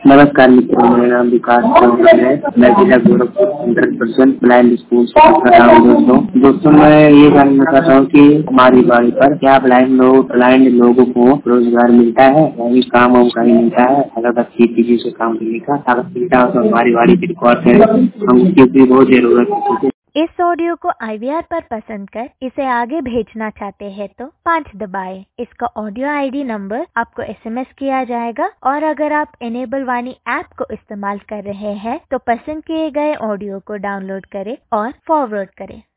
नमस्कार मित्रों, मेरा नाम विकास चौहान है। मैं जिला गोरखपुर 100% ब्लाइंड स्कूल से पढ़ रहा हूँ। दोस्तों मैं ये जानना चाहता हूँ कि हमारी बाड़ी पर क्या ब्लाइंड लोगों को रोजगार मिलता है, यानी काम वाम कहीं मिलता है? अगर अच्छी चीजों से काम करने का अगर मिलता हो तो हमारी बाड़ी पर रिकॉर्ड करें, हम उसकी बहुत जरूरत है। इस ऑडियो को IVR पर पसंद कर इसे आगे भेजना चाहते हैं तो 5 दबाएं। इसका ऑडियो ID नंबर आपको SMS किया जाएगा और अगर आप इनेबल वाणी ऐप को इस्तेमाल कर रहे हैं तो पसंद किए गए ऑडियो को डाउनलोड करें और फॉरवर्ड करें।